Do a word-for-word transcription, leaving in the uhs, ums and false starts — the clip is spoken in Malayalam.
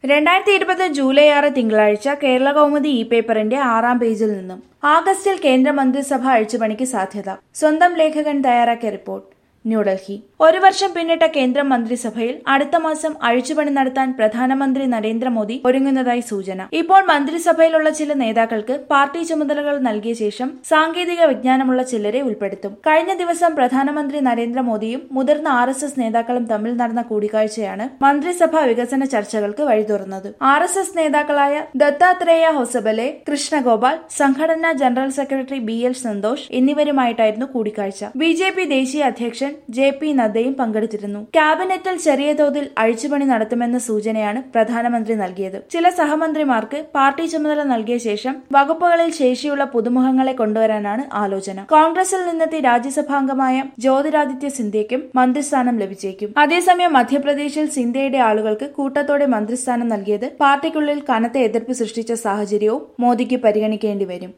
രണ്ടായിരത്തി ഇരുപത് ജൂലൈ ആറ് തിങ്കളാഴ്ച കേരള കൗമുദി ഇ പേപ്പറിന്റെ ആറാം പേജിൽ നിന്നും ആഗസ്റ്റിൽ കേന്ദ്ര മന്ത്രിസഭ അഴിച്ചുപണിക്ക് സാധ്യത. സ്വന്തം ലേഖകൻ തയ്യാറാക്കിയ റിപ്പോർട്ട്. ന്യൂഡൽഹി. ഒരു വർഷം പിന്നിട്ട കേന്ദ്ര മന്ത്രിസഭയിൽ അടുത്ത മാസം അഴിച്ചുപണി നടത്താൻ പ്രധാനമന്ത്രി നരേന്ദ്രമോദി ഒരുങ്ങുന്നതായി സൂചന. ഇപ്പോൾ മന്ത്രിസഭയിലുള്ള ചില നേതാക്കൾക്ക് പാർട്ടി ചുമതലകൾ നൽകിയ ശേഷം സാങ്കേതിക വിജ്ഞാനമുള്ള ചിലരെ ഉൾപ്പെടുത്തും. കഴിഞ്ഞ ദിവസം പ്രധാനമന്ത്രി നരേന്ദ്രമോദിയും മുതിർന്ന ആർ എസ് എസ് നേതാക്കളും തമ്മിൽ നടന്ന കൂടിക്കാഴ്ചയാണ് മന്ത്രിസഭാ വികസന ചർച്ചകൾക്ക് വഴിതുറന്നത്. ആർ എസ് എസ് നേതാക്കളായ ദത്താത്രേയ ഹൊസബലെ, കൃഷ്ണഗോപാൽ, സംഘടനാ general secretary B L Santhosh എന്നിവരുമായിട്ടായിരുന്നു കൂടിക്കാഴ്ച. ബി ജെ പി ദേശീയ അധ്യക്ഷൻ ജെ പി നദ്ദയും പങ്കെടുത്തിരുന്നു. ക്യാബിനറ്റിൽ ചെറിയ തോതിൽ അഴിച്ചുപണി നടത്തുമെന്ന സൂചനയാണ് പ്രധാനമന്ത്രി നൽകിയത്. ചില സഹമന്ത്രിമാർക്ക് പാർട്ടി ചുമതല നൽകിയ ശേഷം വകുപ്പുകളിൽ ശേഷിയുള്ള പുതുമുഖങ്ങളെ കൊണ്ടുവരാനാണ് ആലോചന. കോൺഗ്രസിൽ നിന്നെത്തി രാജ്യസഭാംഗമായ ജ്യോതിരാദിത്യ സിന്ധ്യയ്ക്കും മന്ത്രിസ്ഥാനം ലഭിച്ചേക്കും. അതേസമയം മധ്യപ്രദേശിൽ സിന്ധ്യയുടെ ആളുകൾക്ക് കൂട്ടത്തോടെ മന്ത്രിസ്ഥാനം നൽകിയത് പാർട്ടിക്കുള്ളിൽ കനത്ത എതിർപ്പ് സൃഷ്ടിച്ച സാഹചര്യവും മോദിക്ക് പരിഗണിക്കേണ്ടി വരും.